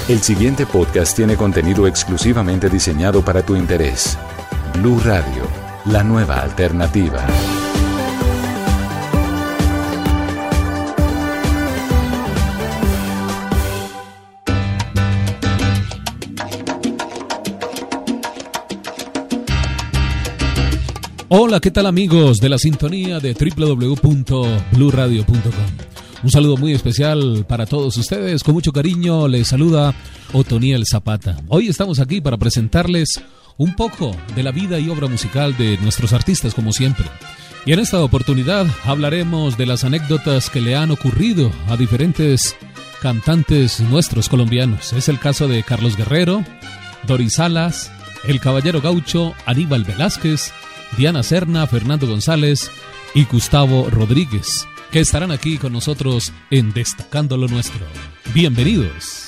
El siguiente podcast tiene contenido exclusivamente diseñado para tu interés. Blue Radio, la nueva alternativa. Hola, ¿qué tal amigos de la sintonía de www.bluradio.com? Un saludo muy especial para todos ustedes. Con mucho cariño les saluda Otoniel Zapata. Hoy estamos aquí para presentarles un poco de la vida y obra musical de nuestros artistas, como siempre. Y en esta oportunidad hablaremos de las anécdotas que le han ocurrido a diferentes cantantes nuestros colombianos. Es el caso de Carlos Guerrero, Doris Salas, El Caballero Gaucho, Aníbal Velázquez, Diana Serna, Fernando González y Gustavo Rodríguez, que estarán aquí con nosotros en Destacando lo Nuestro. Bienvenidos.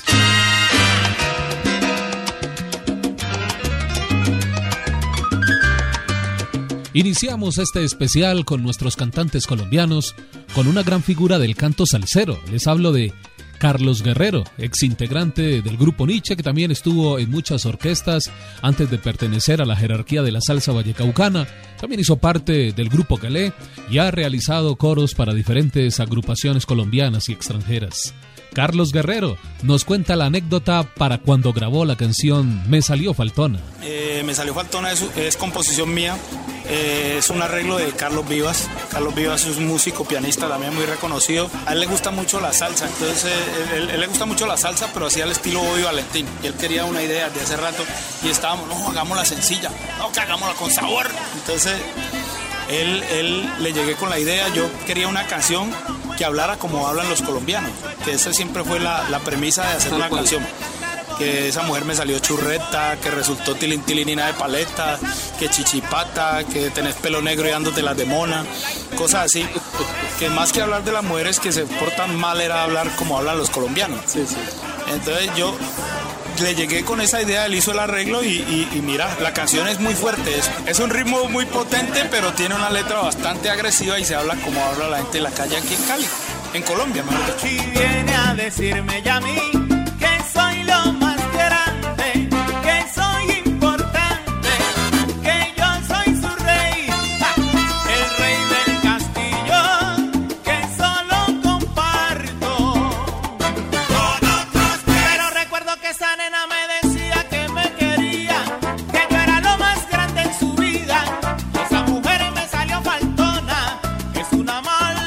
Iniciamos este especial con nuestros cantantes colombianos, con una gran figura del canto salsero. Les hablo de Carlos Guerrero, exintegrante del grupo Nietzsche, que también estuvo en muchas orquestas antes de pertenecer a la jerarquía de la salsa vallecaucana. También hizo parte del grupo Calé y ha realizado coros para diferentes agrupaciones colombianas y extranjeras. Carlos Guerrero nos cuenta la anécdota para cuando grabó la canción Me Salió Faltona. Me Salió Faltona es composición mía, es un arreglo de Carlos Vivas. Carlos Vivas es un músico, pianista también muy reconocido. A él le gusta mucho la salsa, entonces él le gusta mucho la salsa, pero hacía el estilo Bobby Valentín. Y él quería una idea de hace rato y estábamos, no, hagámosla sencilla, no, que hagámosla con sabor. Entonces él le llegué con la idea. Yo quería una canción que hablara como hablan los colombianos, que esa siempre fue la premisa de hacer una canción. Que esa mujer me salió churreta, que resultó tilintilinina de paleta, que chichipata, que tenés pelo negro y dándote las de mona, cosas así. Que más que hablar de las mujeres que se portan mal era hablar como hablan los colombianos. Sí, sí. Entonces yo le llegué con esa idea, él hizo el arreglo y mira, la canción es muy fuerte, es un ritmo muy potente, pero tiene una letra bastante agresiva y se habla como habla la gente de la calle aquí en Cali, en Colombia, mejor dicho. Y viene a decirme ya a mí que soy lo más grande, que soy importante, que yo soy su rey, el rey del castillo, que solo comparto con otros. Pero recuerdo que esa nena me decía que me quería, que yo era lo más grande en su vida. Esa mujer me salió faltona, es una malvada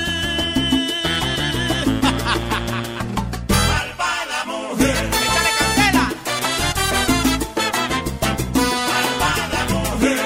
mujer. Échale candela. Malvada mujer.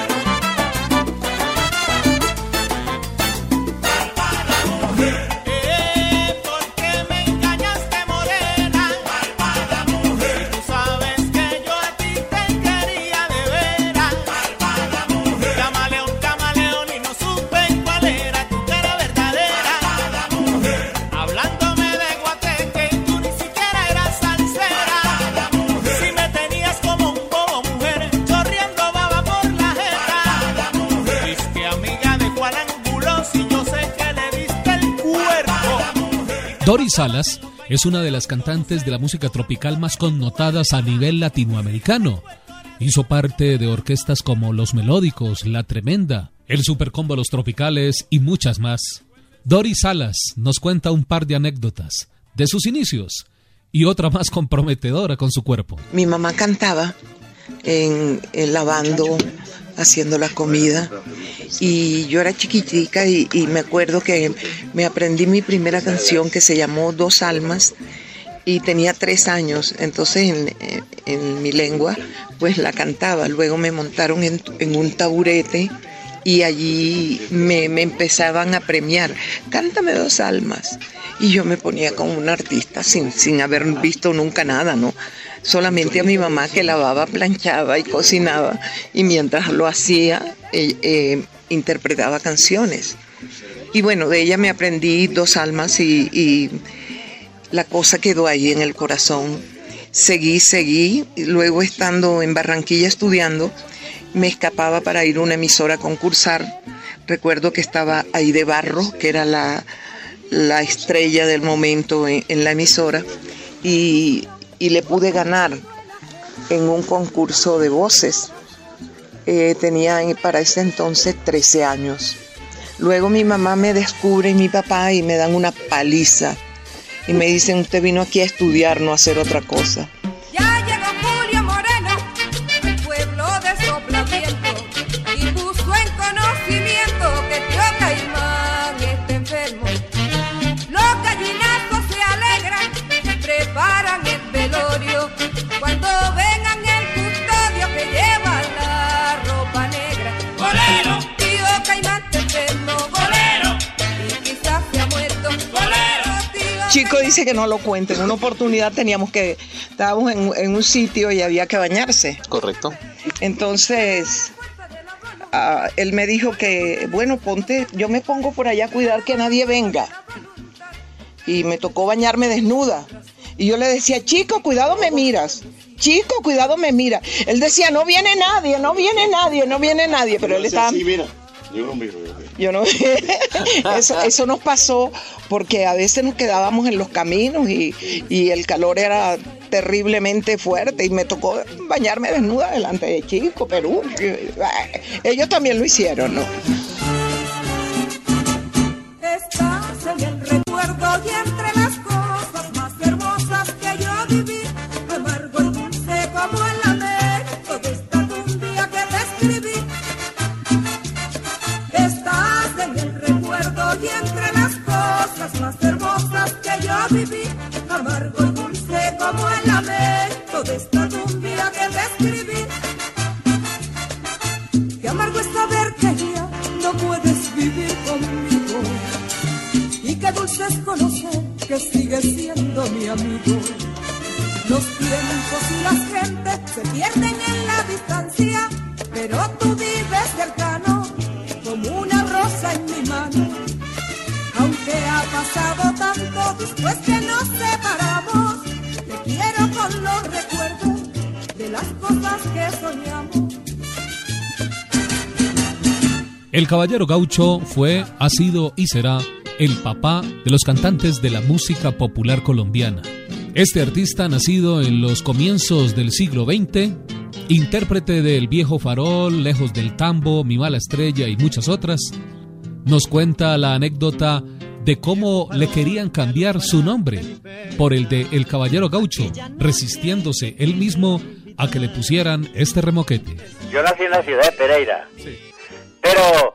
Malvada mujer. ¿Por qué me engañaste, morena? Malvada mujer. Tú sabes que yo a ti te quería de veras. Malvada mujer. Camaleón, camaleón y no supe cuál era tu cara verdadera. Malvada mujer. Hablándome de guateque y tú ni siquiera eras salsera. Malvada mujer. Si me tenías como un bobo, mujer, chorreando baba por la jeta. Malvada mujer. Disque amiga de Juan Angulo, si yo sé que le diste el cuerpo. Doris Salas es una de las cantantes de la música tropical más connotadas a nivel latinoamericano. Hizo parte de orquestas como Los Melódicos, La Tremenda, el Supercombo Los Tropicales y muchas más. Doris Salas nos cuenta un par de anécdotas de sus inicios y otra más comprometedora con su cuerpo. Mi mamá cantaba en lavando, haciendo la comida, y yo era chiquitica y me acuerdo que me aprendí mi primera canción que se llamó Dos Almas y tenía 3 años, entonces en mi lengua pues la cantaba. Luego me montaron en un taburete y allí me empezaban a premiar, cántame Dos Almas, y yo me ponía como una artista sin haber visto nunca nada, ¿no? Solamente a mi mamá, que lavaba, planchaba y cocinaba, y mientras lo hacía interpretaba canciones. Y bueno, de ella me aprendí Dos Almas y la cosa quedó ahí en el corazón. Seguí, y luego estando en Barranquilla estudiando, me escapaba para ir a una emisora a concursar. Recuerdo que estaba Aide Barro, que era la estrella del momento en la emisora, y y le pude ganar en un concurso de voces. Tenía para ese entonces 13 años. Luego mi mamá me descubre y mi papá y me dan una paliza. Y me dicen, usted vino aquí a estudiar, no a hacer otra cosa. Ya llegó Julio Moreno, el pueblo de Soplaviento, y puso en conocimiento que Tío Caimán está enfermo. Los gallinazos se alegran, preparan el velorio, cuando vengan el custodio que lleva la ropa negra. Bolero, Tío Caimán está enfermo, bolero, y quizás se ha muerto, bolero. Chico dice que no lo cuente. En una oportunidad estábamos en un sitio y había que bañarse. Correcto. Entonces, él me dijo que, bueno, ponte, yo me pongo por allá a cuidar que nadie venga. Y me tocó bañarme desnuda. Y yo le decía, chico, cuidado me miras. Chico, cuidado me mira. Él decía, no viene nadie, no viene nadie, no viene nadie. Pero él estaba... Sí, mira. Yo no eso nos pasó porque a veces nos quedábamos en los caminos y el calor era terriblemente fuerte y me tocó bañarme desnuda delante de Chico, Perú. Ellos también lo hicieron, ¿no? Estás en el recuerdo y entre las cosas más hermosas que yo viví, amargo y dulce como el lamento de esta cumbia que te escribí. Estás en el recuerdo y entre las cosas más hermosas que yo viví, amargo y dulce como el lamento de esta cumbia que te escribí. Qué amargo es saber que ya no puedes vivir conmigo, y qué dulce es conocer que sigues siendo mi amigo. Los tiempos y las gentes se pierden en la distancia, pero tú vives cercano como una rosa en mi mano. Aunque ha pasado tanto después que nos separamos, te quiero con los recuerdos de las cosas que soñamos. El Caballero Gaucho fue, ha sido y será el papá de los cantantes de la música popular colombiana. Este artista, nacido en los comienzos del siglo XX, intérprete del Viejo Farol, Lejos del Tambo, Mi Mala Estrella y muchas otras, nos cuenta la anécdota de cómo le querían cambiar su nombre por el de El Caballero Gaucho, resistiéndose él mismo a que le pusieran este remoquete. Yo nací en la ciudad de Pereira, sí, pero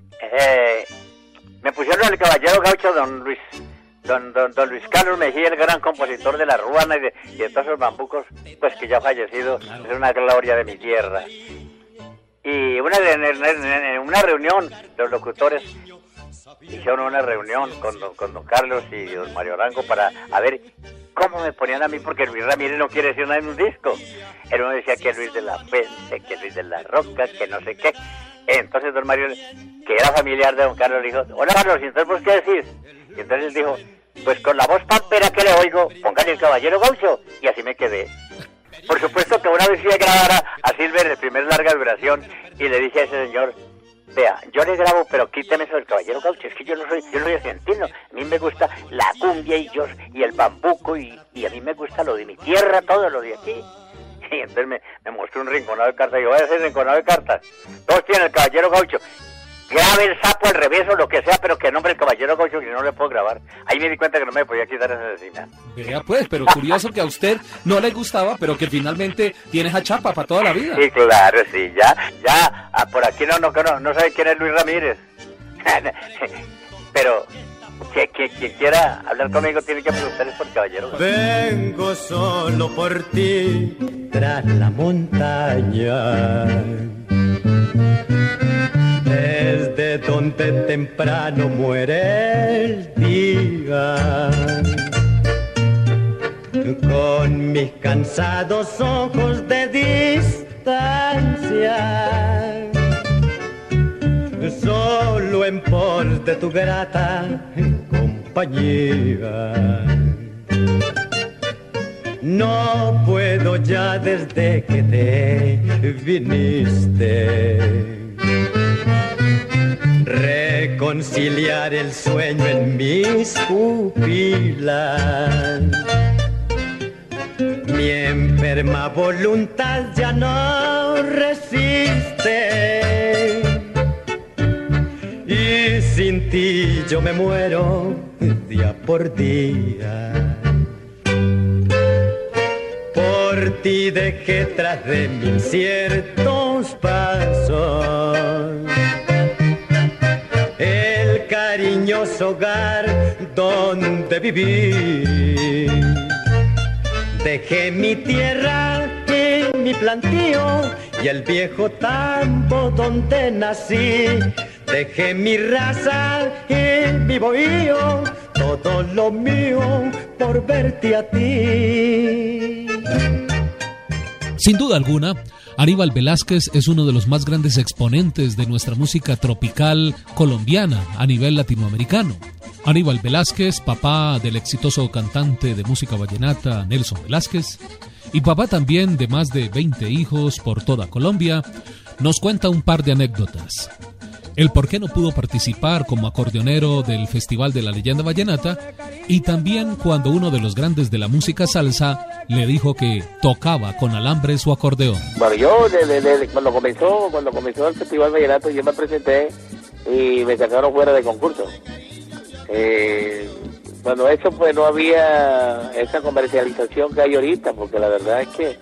me pusieron El Caballero Gaucho don Luis Carlos Mejía, el gran compositor de La Ruana y de todos esos bambucos, pues que ya ha fallecido, claro. Es una gloria de mi tierra. Y en una reunión, los locutores hicieron una reunión con don Carlos y don Mario Arango para a ver cómo me ponían a mí, porque Luis Ramírez no quiere decir nada en un disco. Él uno decía que Luis de la Fuente, que Luis de la Roca, que no sé qué. Entonces don Mario, que era familiar de don Carlos, le dijo, hola Carlos, ¿y entonces vos qué decís? Y entonces él dijo, pues con la voz pampera que le oigo, póngale El Caballero Gaucho, y así me quedé. Por supuesto que una vez fui a grabar a Silver el primer larga duración, y le dije a ese señor, vea, yo le grabo, pero quíteme eso del Caballero Gaucho, es que yo no soy argentino, a mí me gusta la cumbia y el bambuco, y a mí me gusta lo de mi tierra, todo lo de aquí. Y entonces me mostró un rinconado de cartas, y yo voy a hacer rinconado de cartas, todos tienen El Caballero Gaucho, grabe el sapo al revés o lo que sea, pero que nombre El Caballero Gaucho, que no le puedo grabar. Ahí me di cuenta que no me podía quitar esa encima. Vea pues, pero curioso que a usted no le gustaba, pero que finalmente tiene esa chapa para toda la vida. Sí, claro, sí, ya, por aquí no sabe quién es Luis Ramírez. Pero quien quiera hablar conmigo tiene que preguntarles por Caballero Gaucho. Vengo solo por ti tras la montaña, desde donde temprano muere el día, con mis cansados ojos de distancia, solo en pos de tu grata compañía. No puedo ya desde que te viniste reconciliar el sueño en mis pupilas. mi enferma voluntad ya no resiste. Y sin ti yo me muero día por día. Por ti dejé tras de mí inciertos pasos el cariñoso hogar donde viví. Dejé mi tierra y mi plantío y el viejo tambo donde nací. Dejé mi raza y mi bohío, todo lo mío por verte a ti. Sin duda alguna, Aníbal Velázquez es uno de los más grandes exponentes de nuestra música tropical colombiana a nivel latinoamericano. Aníbal Velázquez, papá del exitoso cantante de música vallenata Nelson Velázquez, y papá también de más de 20 hijos por toda Colombia, nos cuenta un par de anécdotas. El por qué no pudo participar como acordeonero del Festival de la Leyenda Vallenata, y también cuando uno de los grandes de la música salsa le dijo que tocaba con alambre su acordeón. Bueno, yo cuando comenzó el Festival Vallenato, yo me presenté y me sacaron fuera de concurso. Bueno, eso pues no había esa comercialización que hay ahorita, porque la verdad es que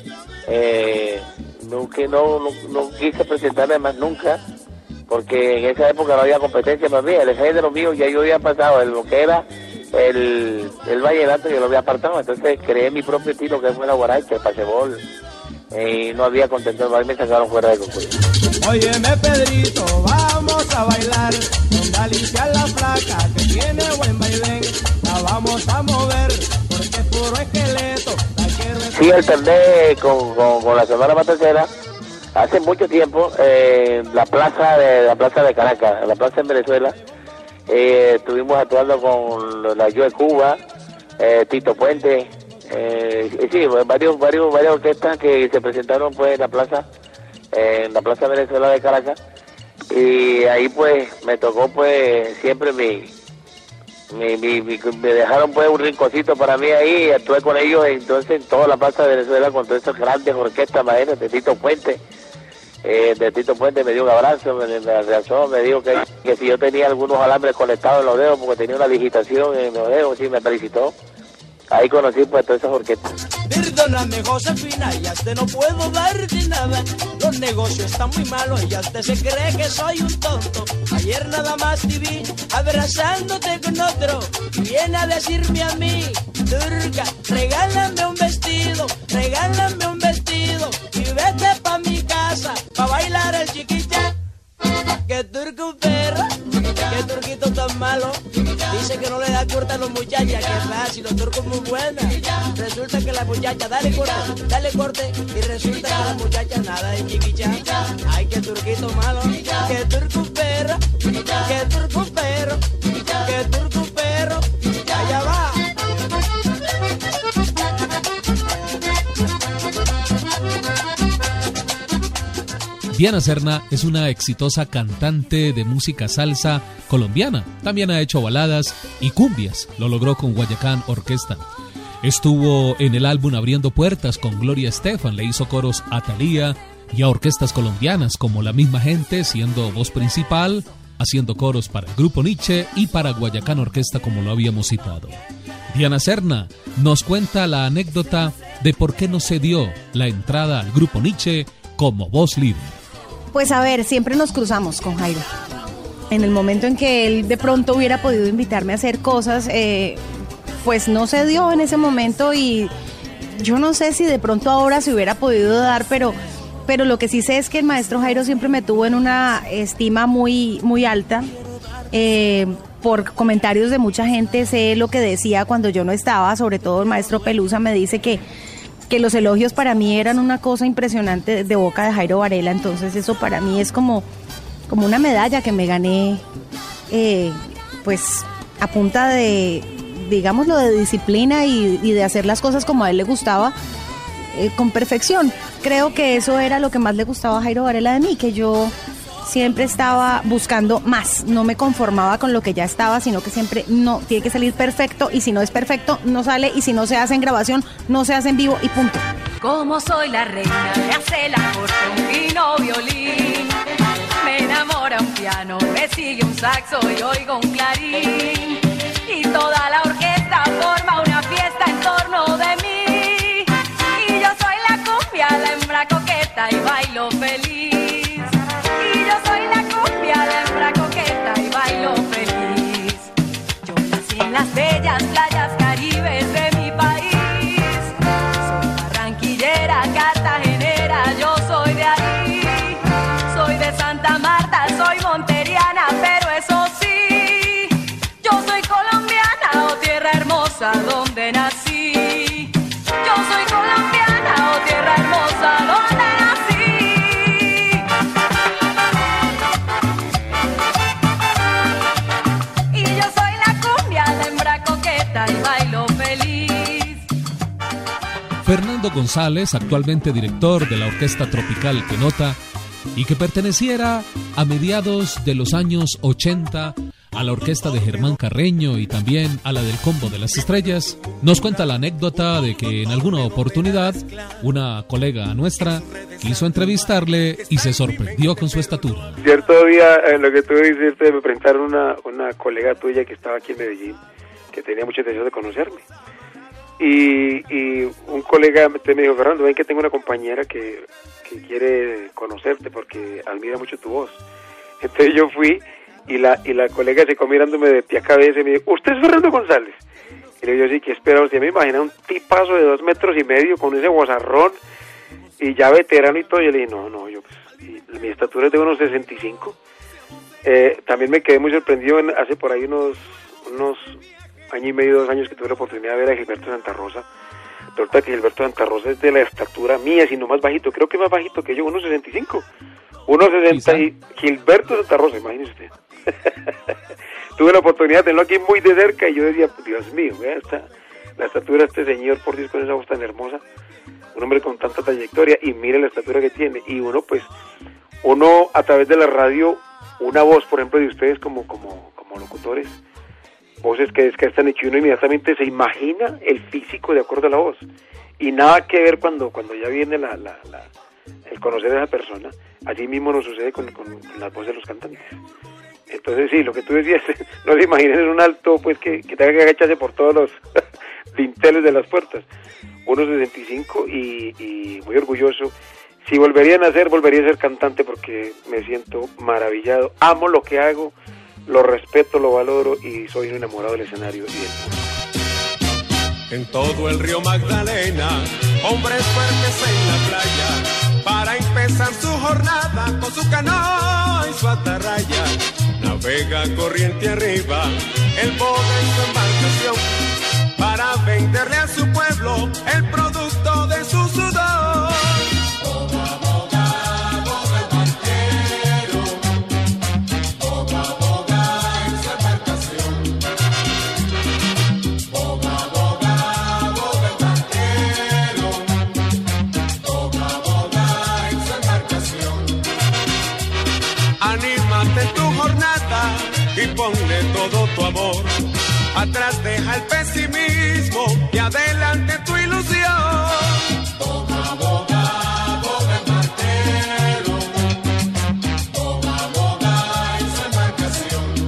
no quise presentarme más nunca, porque en esa época no había competencia más bien. El género mío ya yo había pasado, lo que era el vallenato yo lo había apartado, entonces creé mi propio estilo que fue la guaracha, el pasebol, y no había contento, más me sacaron fuera de concurso. Óyeme Pedrito, vamos a bailar, donde Alicia la flaca que tiene buen bailén, la vamos a mover, porque es puro esqueleto, la quiero... Sí, alterné con la Sonora Matancera hace mucho tiempo, la plaza de Caracas, la plaza en Venezuela. Estuvimos actuando con la Yo de Cuba, Tito Puente, sí, varias orquestas que se presentaron pues en la plaza Venezuela de Caracas, y ahí pues me tocó pues siempre me dejaron pues un rinconcito para mí ahí, y actué con ellos entonces en toda la plaza de Venezuela con todas esas grandes orquestas maestras de Tito Puente. Me dio un abrazo, me abrazó, me dijo que si yo tenía algunos alambres conectados en los dedos porque tenía una digitación en los dedos, sí, me felicitó. Ahí conocí pues todas esas orquestas. Perdóname Josefina, ya te no puedo darte nada, los negocios están muy malos y ya se cree que soy un tonto. Ayer nada más te vi abrazándote con otro y viene a decirme a mí, Turca, regálame un vestido y vete pa' mi casa pa' bailar el chiquicha. Que turco un perro, que turquito tan malo, dice que no le da corta a los muchachas, que fácil, los turcos muy buenas. Resulta que la muchacha, dale corte, y resulta que la muchacha nada de chiquicha. Ay, que turquito malo, que turco un perro, que turco un perro, que turco un perro, allá va. Diana Serna es una exitosa cantante de música salsa colombiana. También ha hecho baladas y cumbias. Lo logró con Guayacán Orquesta. Estuvo en el álbum Abriendo Puertas con Gloria Estefan. Le hizo coros a Thalía y a orquestas colombianas como La Misma Gente, siendo voz principal, haciendo coros para el Grupo Nietzsche y para Guayacán Orquesta, como lo habíamos citado. Diana Serna nos cuenta la anécdota de por qué no se dio la entrada al Grupo Nietzsche como voz libre. Pues a ver, siempre nos cruzamos con Jairo. En el momento en que él de pronto hubiera podido invitarme a hacer cosas, pues no se dio en ese momento, y yo no sé si de pronto ahora se hubiera podido dar, pero lo que sí sé es que el maestro Jairo siempre me tuvo en una estima muy, muy alta. Por comentarios de mucha gente sé lo que decía cuando yo no estaba, sobre todo el maestro Pelusa me dice que los elogios para mí eran una cosa impresionante de boca de Jairo Varela. Entonces eso para mí es como una medalla que me gané, pues a punta de, digámoslo, de disciplina y de hacer las cosas como a él le gustaba, con perfección. Creo que eso era lo que más le gustaba a Jairo Varela de mí, que yo siempre estaba buscando más, no me conformaba con lo que ya estaba, sino que siempre no, tiene que salir perfecto, y si no es perfecto, no sale, y si no se hace en grabación, no se hace en vivo, y punto. Como soy la reina, me hace la corte un fino violín, me enamora un piano, me sigue un saxo y oigo un clarín, y toda la orquesta forma una fiesta en torno de mí, y yo soy la cumbia, la hembra coqueta, y bailo feliz. La hembra coqueta y bailo feliz. Yo nací en las bellas playas caribes de mi país. Soy barranquillera, cartagenera, yo soy de ahí. Soy de Santa Marta, soy monteriana, pero eso sí, yo soy colombiana, oh tierra hermosa donde nací. Yo soy colombiana, oh tierra hermosa donde nací. Y bailo feliz. Fernando González, actualmente director de la Orquesta Tropical Quenota, y que perteneciera a mediados de los años 80 a la orquesta de Germán Carreño y también a la del Combo de las Estrellas, nos cuenta la anécdota de que en alguna oportunidad una colega nuestra quiso entrevistarle y se sorprendió con su estatura. Cierto día, lo que tú dices, me presentaron una colega tuya que estaba aquí en Medellín, que tenía mucho deseo de conocerme, y un colega me dijo: Fernando, ven que tengo una compañera que quiere conocerte porque admira mucho tu voz. Entonces yo fui, y la colega se quedó mirándome de pie a cabeza y me dijo: ¿usted es Fernando González? Y le digo: sí, ¿qué espera usted? Me imagina un tipazo de 2 metros y medio con ese vozarrón y ya veterano y todo. Y yo le dije: no, yo mi estatura es de unos 65. También me quedé muy sorprendido hace por ahí unos año y medio, 2 años, que tuve la oportunidad de ver a Gilberto Santa Rosa. Resulta que Gilberto Santa Rosa es de la estatura mía, sino más bajito, creo que más bajito que yo, 1.65. 1.60 y Gilberto Santa Rosa, imagínese usted. Tuve la oportunidad de tenerlo aquí muy de cerca y yo decía: Dios mío, vea la estatura de este señor, por Dios, con esa voz tan hermosa, un hombre con tanta trayectoria, y mire la estatura que tiene. Y uno a través de la radio, una voz, por ejemplo, de ustedes como locutores, voces que desgastan, y que uno inmediatamente se imagina el físico de acuerdo a la voz, y nada que ver cuando ya viene el conocer a esa persona. Así mismo nos sucede con las voces de los cantantes. Entonces sí, lo que tú decías, no se imaginen un alto pues que tenga que agacharse por todos los dinteles de las puertas. 1.65 y muy orgulloso. Si volvería a nacer, volvería a ser cantante, porque me siento maravillado, amo lo que hago, lo respeto, lo valoro, y soy un enamorado del escenario y del mundo. En todo el río Magdalena, hombres fuertes en la playa, para empezar su jornada con su canoa y su atarraya. Navega corriente arriba, el boga en su embarcación, para venderle a su pueblo el producto de su sudor. Boga, boga, boga el barquero, boga, boga en su embarcación. Boga, boga, boga el barquero, boga, boga en su embarcación. Anímate en tu jornada y ponle todo tu amor. Atrás deja el pesimismo y adelante tu ilusión. Boga, boga, boga el barquero, boga, boga en su embarcación.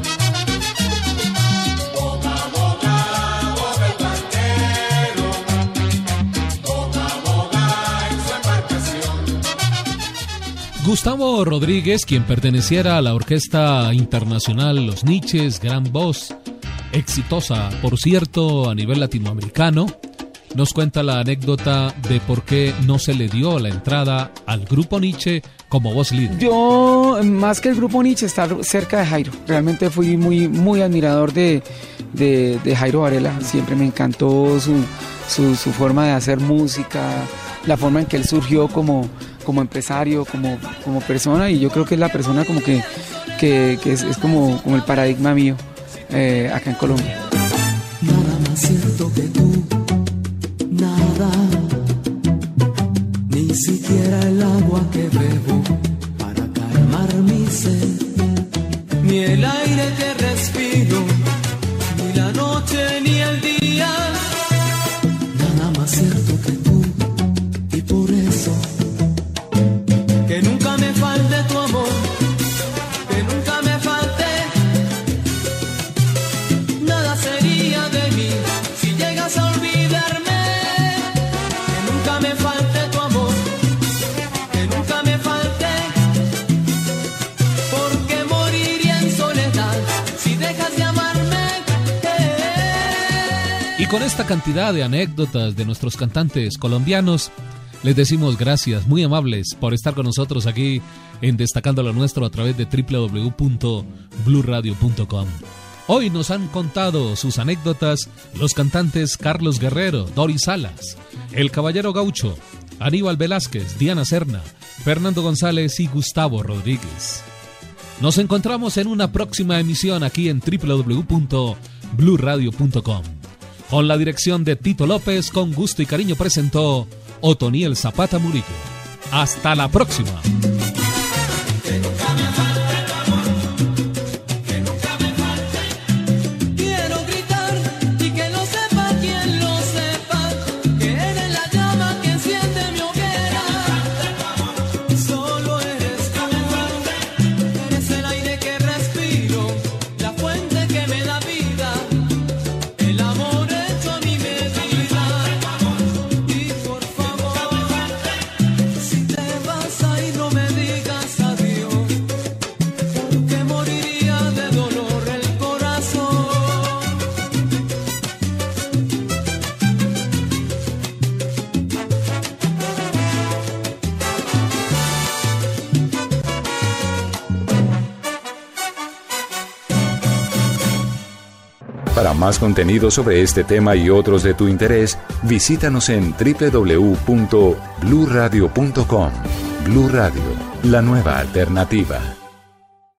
Boga, boga, boga el barquero, boga, boga en su embarcación. Gustavo Rodríguez, quien perteneciera a la Orquesta Internacional Los Niches, gran voz, exitosa, por cierto, a nivel latinoamericano, nos cuenta la anécdota de por qué no se le dio la entrada al Grupo Niche como voz líder. Yo, más que el Grupo Niche, estar cerca de Jairo. Realmente fui muy admirador de Jairo Varela. Siempre me encantó su forma de hacer música, la forma en que él surgió como empresario, como persona, y yo creo que es la persona como que es como el paradigma mío acá en Colombia. Nada más cierto que tú, nada, ni siquiera el agua que bebo para calmar mi sed. con esta cantidad de anécdotas de nuestros cantantes colombianos, les decimos gracias, muy amables, por estar con nosotros aquí en Destacando lo Nuestro a través de www.bluradio.com. Hoy nos han contado sus anécdotas los cantantes Carlos Guerrero, Doris Salas, El Caballero Gaucho, Aníbal Velázquez, Diana Serna, Fernando González y Gustavo Rodríguez. Nos encontramos en una próxima emisión aquí en www.bluradio.com. Con la dirección de Tito López, con gusto y cariño presentó Otoniel Zapata Murillo. Hasta la próxima. Para más contenido sobre este tema y otros de tu interés, visítanos en www.bluradio.com. Blu Radio, la nueva alternativa.